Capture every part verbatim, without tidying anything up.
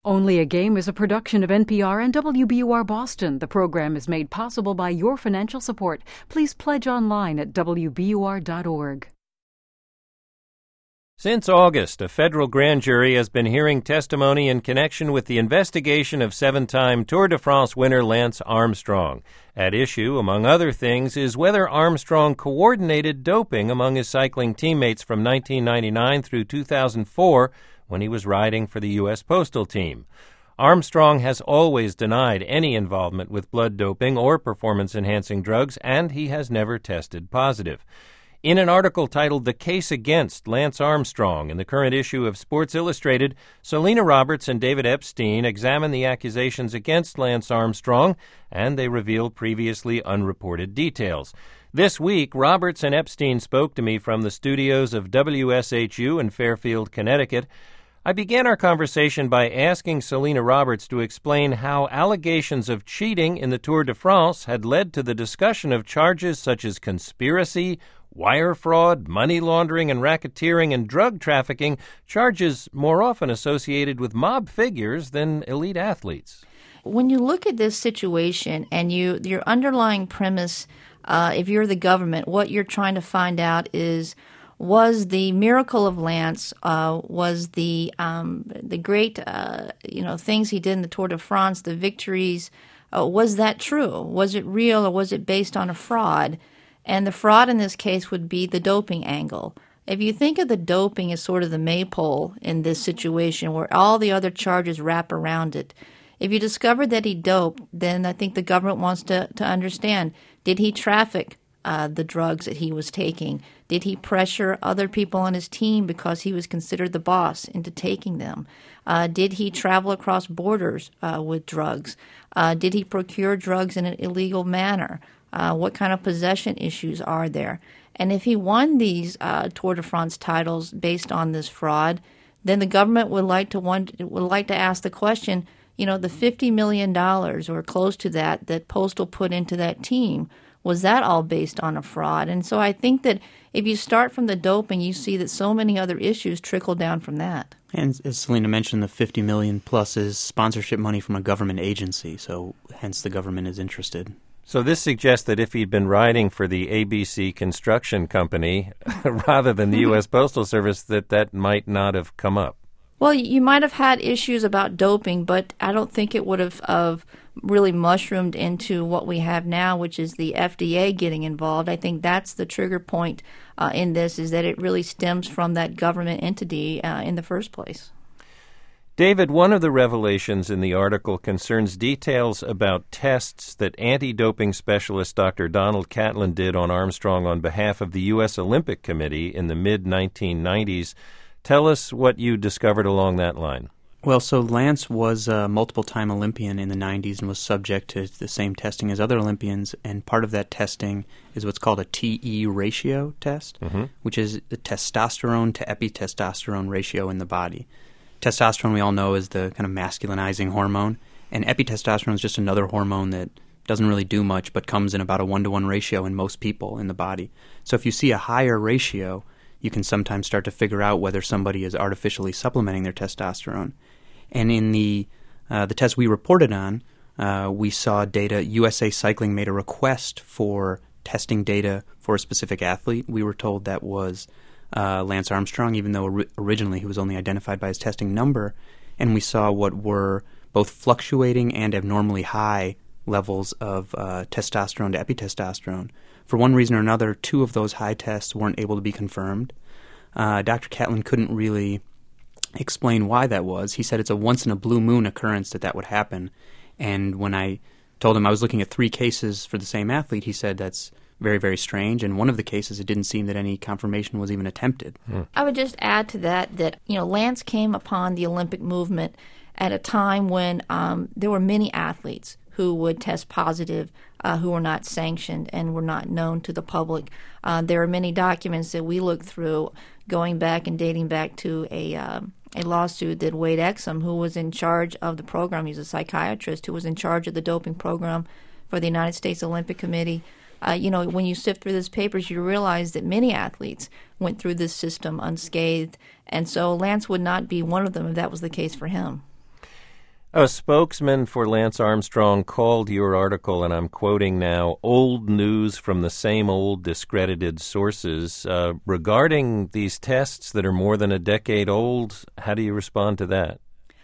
Only a Game is a production of N P R and W B U R Boston. The program is made possible by your financial support. Please pledge online at W B U R dot org. Since August, a federal grand jury has been hearing testimony in connection with the investigation of seven-time Tour de France winner Lance Armstrong. At issue, among other things, is whether Armstrong coordinated doping among his cycling teammates from nineteen ninety-nine through two thousand four when he was riding for the U S Postal Team. Armstrong has always denied any involvement with blood doping or performance-enhancing drugs, and he has never tested positive. In an article titled The Case Against Lance Armstrong in the current issue of Sports Illustrated, Selena Roberts and David Epstein examine the accusations against Lance Armstrong, and they reveal previously unreported details. This week, Roberts and Epstein spoke to me from the studios of W S H U in Fairfield, Connecticut. I began our conversation by asking Selena Roberts to explain how allegations of cheating in the Tour de France had led to the discussion of charges such as conspiracy, wire fraud, money laundering and racketeering, and drug trafficking, charges more often associated with mob figures than elite athletes. When you look at this situation and you your underlying premise, uh, if you're the government, what you're trying to find out is, was the miracle of Lance, uh, was the um, the great uh, you know things he did in the Tour de France, the victories, uh, was that true? Was it real, or was it based on a fraud? And the fraud in this case would be the doping angle. If you think of the doping as sort of the maypole in this situation where all the other charges wrap around it, if you discover that he doped, then I think the government wants to, to understand, did he traffic uh, the drugs that he was taking? Did he pressure other people on his team because he was considered the boss into taking them? Uh, did he travel across borders uh, with drugs? Uh, did he procure drugs in an illegal manner? Uh, what kind of possession issues are there? And if he won these uh, Tour de France titles based on this fraud, then the government would like to want, would like to ask the question, you know, the fifty million dollars or close to that that Postal put into that team, was that all based on a fraud? And so I think that if you start from the doping, you see that so many other issues trickle down from that. And as Selena mentioned, the fifty million dollars plus is sponsorship money from a government agency, so hence the government is interested. So this suggests that if he'd been riding for the A B C Construction Company rather than the U S Postal Service, that that might not have come up. Well, you might have had issues about doping, but I don't think it would have, have really mushroomed into what we have now, which is the F D A getting involved. I think that's the trigger point uh, in this, is that it really stems from that government entity uh, in the first place. David, one of the revelations in the article concerns details about tests that anti-doping specialist Doctor Donald Catlin did on Armstrong on behalf of the U S Olympic Committee in the mid nineteen nineties. Tell us what you discovered along that line. Well, so Lance was a multiple-time Olympian in the nineties and was subject to the same testing as other Olympians, and part of that testing is what's called a T E ratio test, mm-hmm. which is the testosterone to epitestosterone ratio in the body. Testosterone, we all know, is the kind of masculinizing hormone, and epitestosterone is just another hormone that doesn't really do much but comes in about a one-to-one ratio in most people in the body. So if you see a higher ratio, you can sometimes start to figure out whether somebody is artificially supplementing their testosterone. And in the uh, the test we reported on, uh, we saw data. U S A Cycling made a request for testing data for a specific athlete. We were told that was Uh, Lance Armstrong, even though or- originally he was only identified by his testing number, and we saw what were both fluctuating and abnormally high levels of uh, testosterone to epitestosterone. For one reason or another, two of those high tests weren't able to be confirmed. Uh, Doctor Catlin couldn't really explain why that was. He said it's a once-in-a-blue-moon occurrence that that would happen, and when I told him I was looking at three cases for the same athlete, he said that's very, very strange. In one of the cases, it didn't seem that any confirmation was even attempted. Hmm. I would just add to that that, you know, Lance came upon the Olympic movement at a time when um, there were many athletes who would test positive, uh, who were not sanctioned and were not known to the public. Uh, there are many documents that we looked through going back and dating back to a uh, a lawsuit that Wade Exum, who was in charge of the program, he's a psychiatrist who was in charge of the doping program for the United States Olympic Committee. Uh, you know, when you sift through those papers, you realize that many athletes went through this system unscathed, and so Lance would not be one of them if that was the case for him. A spokesman for Lance Armstrong called your article, and I'm quoting now, old news from the same old discredited sources. Uh, regarding these tests that are more than a decade old, how do you respond to that?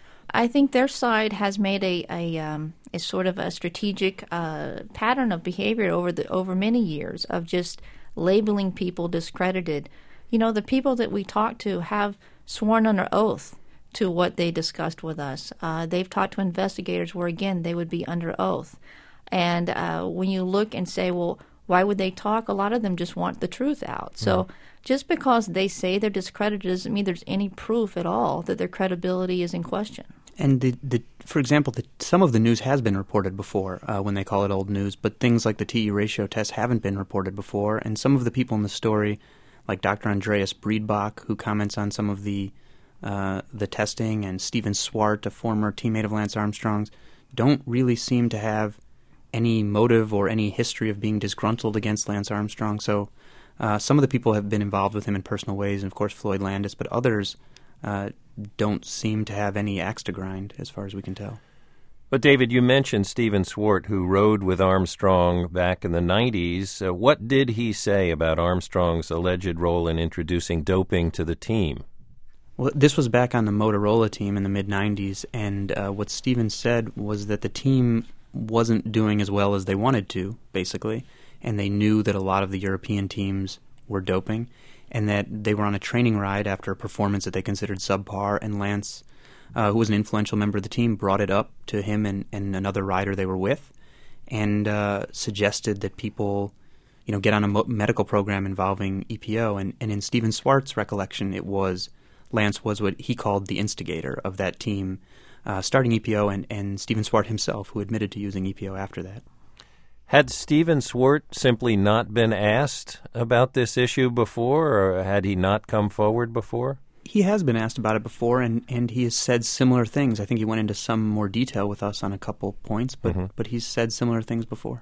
I think their side has made a a, um, a sort of a strategic uh, pattern of behavior over the over many years of just labeling people discredited. You know, the people that we talk to have sworn under oath to what they discussed with us. Uh, they've talked to investigators where, again, they would be under oath. And uh, when you look and say, well, why would they talk? A lot of them just want the truth out. So mm-hmm. just because they say they're discredited doesn't mean there's any proof at all that their credibility is in question. And, the, the, for example, the, some of the news has been reported before uh, when they call it old news, but things like the T E ratio test haven't been reported before. And some of the people in the story, like Doctor Andreas Breedbach, who comments on some of the Uh, the testing, and Stephen Swart, a former teammate of Lance Armstrong's, don't really seem to have any motive or any history of being disgruntled against Lance Armstrong. So uh, some of the people have been involved with him in personal ways, and of course Floyd Landis, but others uh, don't seem to have any axe to grind as far as we can tell. But David, you mentioned Stephen Swart, who rode with Armstrong back in the nineties. Uh, what did he say about Armstrong's alleged role in introducing doping to the team? Well, this was back on the Motorola team in the mid nineties, and uh, what Stephen said was that the team wasn't doing as well as they wanted to, basically, and they knew that a lot of the European teams were doping, and that they were on a training ride after a performance that they considered subpar, and Lance, uh, who was an influential member of the team, brought it up to him and, and another rider they were with, and uh, suggested that people, you know, get on a mo- medical program involving E P O, and, and in Stephen Swart's recollection, it was Lance was what he called the instigator of that team, uh, starting E P O, and, and Stephen Swart himself, who admitted to using E P O after that. Had Stephen Swart simply not been asked about this issue before, or had he not come forward before? He has been asked about it before, and, and he has said similar things. I think he went into some more detail with us on a couple points, but, mm-hmm. but he's said similar things before.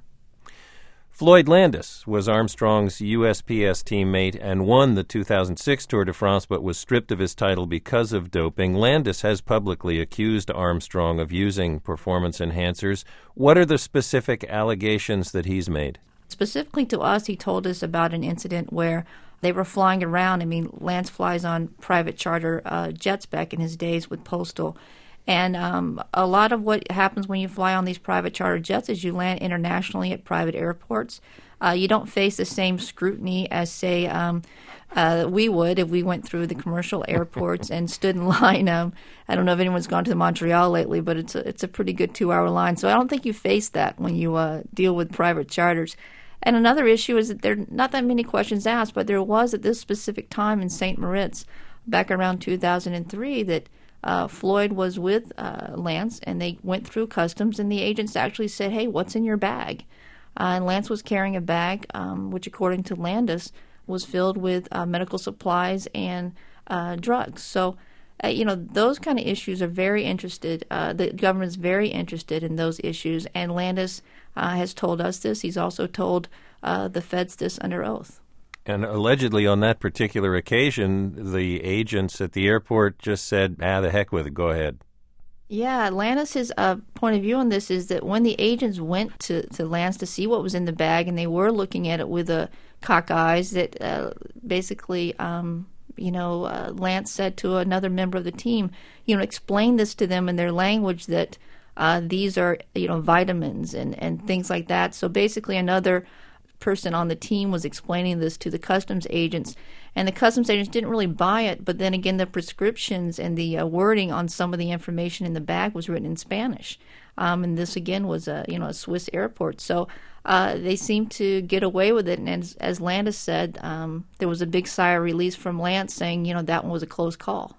Floyd Landis was Armstrong's U S P S teammate and won the two thousand six Tour de France, but was stripped of his title because of doping. Landis has publicly accused Armstrong of using performance enhancers. What are the specific allegations that he's made? Specifically to us, he told us about an incident where they were flying around. I mean, Lance flies on private charter uh, jets back in his days with Postal. And um, a lot of what happens when you fly on these private charter jets is you land internationally at private airports. Uh, you don't face the same scrutiny as, say, um, uh, we would if we went through the commercial airports and stood in line. Um, I don't know if anyone's gone to Montreal lately, but it's a, it's a pretty good two-hour line. So I don't think you face that when you uh, deal with private charters. And another issue is that there are not that many questions asked, but there was at this specific time in Saint Moritz back around two thousand three that Uh, Floyd was with uh, Lance, and they went through customs, and the agents actually said, hey, what's in your bag? Uh, and Lance was carrying a bag, um, which according to Landis was filled with uh, medical supplies and uh, drugs. So, uh, you know, those kind of issues are very interested. Uh, the government's very interested in those issues, and Landis uh, has told us this. He's also told uh, the feds this under oath. And allegedly on that particular occasion, the agents at the airport just said, ah, the heck with it, go ahead. Yeah, Landis' uh, point of view on this is that when the agents went to, to Lance to see what was in the bag, and they were looking at it with a cock eyes, that uh, basically, um, you know, uh, Lance said to another member of the team, you know, explain this to them in their language that uh, these are, you know, vitamins and, and things like that. So basically another person on the team was explaining this to the customs agents, and the customs agents didn't really buy it, but then again the prescriptions and the uh, wording on some of the information in the bag was written in Spanish, um, and this again was a you know a Swiss airport, so uh, they seemed to get away with it. And as, as Landis said, um, there was a big sigh of release from Lance saying, you know that one was a close call.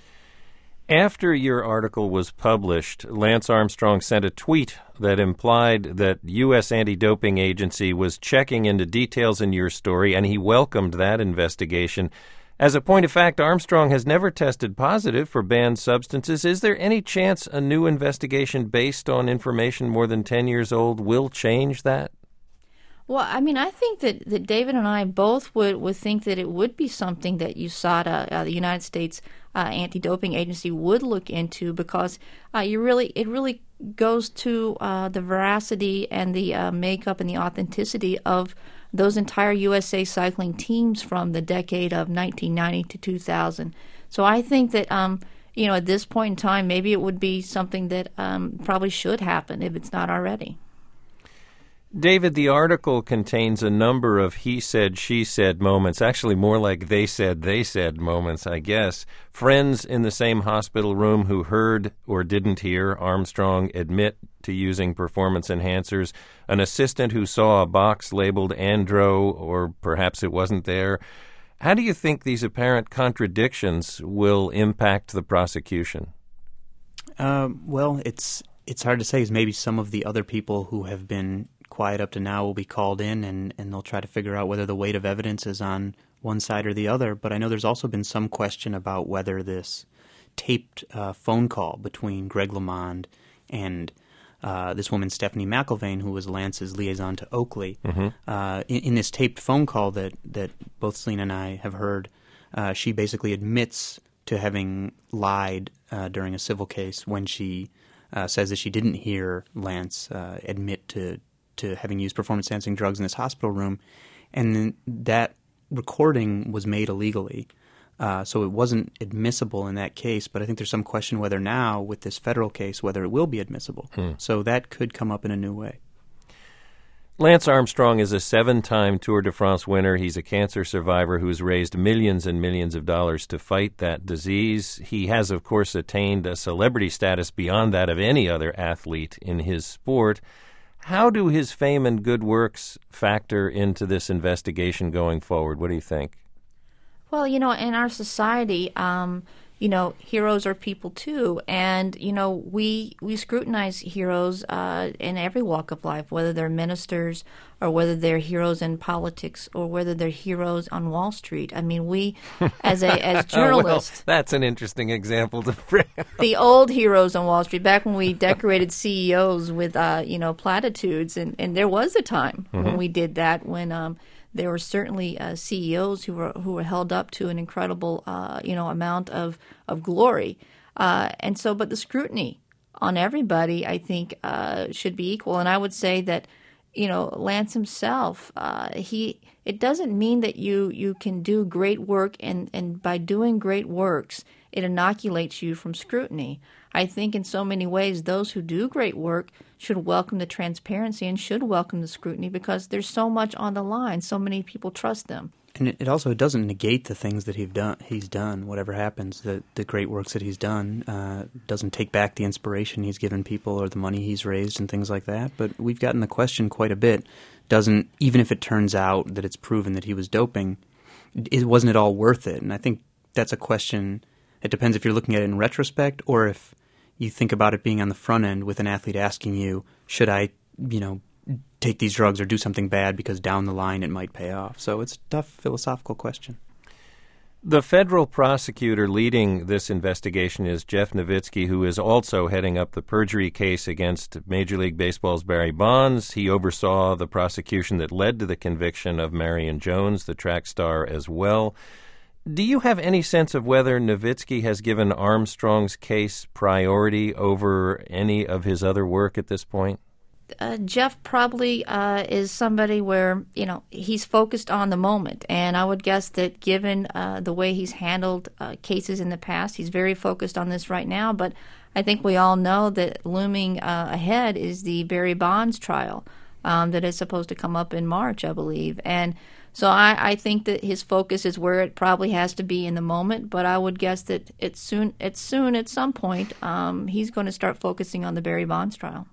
After your article was published, Lance Armstrong sent a tweet that implied that U S Anti-Doping Agency was checking into details in your story, and he welcomed that investigation. As a point of fact, Armstrong has never tested positive for banned substances. Is there any chance a new investigation based on information more than ten years old will change that? Well, I mean, I think that, that David and I both would, would think that it would be something that U S A D A, uh, the United States uh, Anti-Doping Agency, would look into, because uh, you really it really goes to uh, the veracity and the uh, makeup and the authenticity of those entire U S A cycling teams from the decade of nineteen ninety to two thousand. So I think that, um, you know, at this point in time, maybe it would be something that um, probably should happen if it's not already. David, the article contains a number of he said, she said moments, actually more like they said, they said moments, I guess. Friends in the same hospital room who heard or didn't hear Armstrong admit to using performance enhancers, an assistant who saw a box labeled Andro, or perhaps it wasn't there. How do you think these apparent contradictions will impact the prosecution? Uh, well, it's it's hard to say, as maybe some of the other people who have been quiet up to now will be called in, and, and they'll try to figure out whether the weight of evidence is on one side or the other. But I know there's also been some question about whether this taped uh, phone call between Greg LeMond and uh, this woman, Stephanie McIlvaine, who was Lance's liaison to Oakley, mm-hmm. uh, in, in this taped phone call that, that both Selena and I have heard, uh, she basically admits to having lied uh, during a civil case when she uh, says that she didn't hear Lance uh, admit to to having used performance-enhancing drugs in his hospital room, and that recording was made illegally. Uh, so it wasn't admissible in that case, but I think there's some question whether now, with this federal case, whether it will be admissible. Hmm. So that could come up in a new way. Lance Armstrong is a seven-time Tour de France winner. He's a cancer survivor who's raised millions and millions of dollars to fight that disease. He has, of course, attained a celebrity status beyond that of any other athlete in his sport. How do his fame and good works factor into this investigation going forward? What do you think? Well, you know, in our society, um, you know, heroes are people too, and you know, we we scrutinize heroes uh, in every walk of life, whether they're ministers or whether they're heroes in politics or whether they're heroes on Wall Street. I mean, we as a as journalists, well, that's an interesting example to bring. The old heroes on Wall Street, back when we decorated C E Os with uh, you know platitudes, and, and there was a time mm-hmm. when we did that when. Um, There were certainly uh, C E Os who were who were held up to an incredible, uh, you know, amount of of glory, uh, and so. But the scrutiny on everybody, I think, uh, should be equal. And I would say that, you know, Lance himself, uh, he it doesn't mean that you you can do great work, and and by doing great works, it inoculates you from scrutiny. I think in so many ways, those who do great work should welcome the transparency and should welcome the scrutiny, because there's so much on the line. So many people trust them. And it also doesn't negate the things that he's done. He's done, whatever happens, the the great works that he's done. Uh, doesn't take back the inspiration he's given people or the money he's raised and things like that. But we've gotten the question quite a bit. Doesn't, even if it turns out that it's proven that he was doping, it wasn't it all worth it? And I think that's a question. It depends if you're looking at it in retrospect or if you think about it being on the front end with an athlete asking you, should I, you know, take these drugs or do something bad because down the line it might pay off. So it's a tough philosophical question. The federal prosecutor leading this investigation is Jeff Novitzky, who is also heading up the perjury case against Major League Baseball's Barry Bonds. He oversaw the prosecution that led to the conviction of Marion Jones, the track star, as well. Do you have any sense of whether Novitzky has given Armstrong's case priority over any of his other work at this point? Uh, Jeff probably uh, is somebody where, you know, he's focused on the moment. And I would guess that given uh, the way he's handled uh, cases in the past, he's very focused on this right now. But I think we all know that looming uh, ahead is the Barry Bonds trial um, that is supposed to come up in March, I believe. And so I, I think that his focus is where it probably has to be in the moment. But I would guess that it's soon, it's soon at some point, um, he's going to start focusing on the Barry Bonds trial.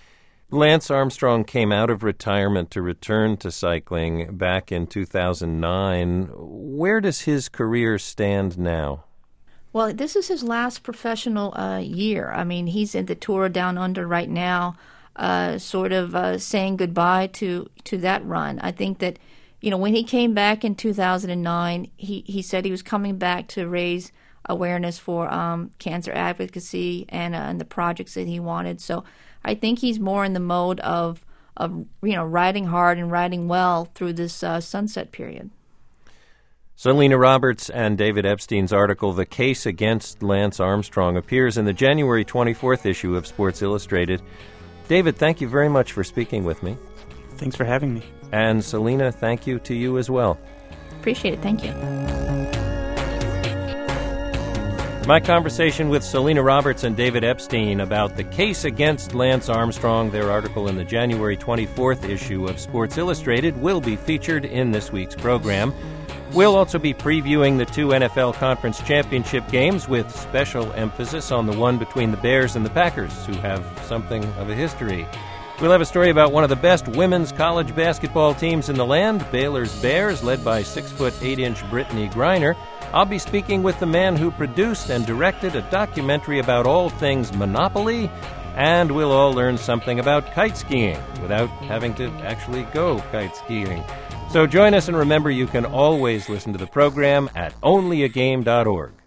Lance Armstrong came out of retirement to return to cycling back in two thousand nine. Where does his career stand now? Well, this is his last professional uh, year. I mean, he's in the Tour Down Under right now, uh, sort of uh, saying goodbye to, to that run. I think that, you know, when he came back in two thousand nine, he, he said he was coming back to raise awareness for um, cancer advocacy and, uh, and the projects that he wanted. So I think he's more in the mode of of you know riding hard and riding well through this uh, sunset period. Selena Roberts and David Epstein's article, The Case Against Lance Armstrong, appears in the January twenty-fourth issue of Sports Illustrated. David, thank you very much for speaking with me. Thanks for having me. And Selena, thank you to you as well. Appreciate it. Thank you. My conversation with Selena Roberts and David Epstein about the case against Lance Armstrong, their article in the January twenty-fourth issue of Sports Illustrated, will be featured in this week's program. We'll also be previewing the two N F L Conference Championship games with special emphasis on the one between the Bears and the Packers, who have something of a history. We'll have a story about one of the best women's college basketball teams in the land, Baylor's Bears, led by six foot eight inch Brittany Griner. I'll be speaking with the man who produced and directed a documentary about all things Monopoly, and we'll all learn something about kite skiing without having to actually go kite skiing. So join us, and remember, you can always listen to the program at only a game dot org.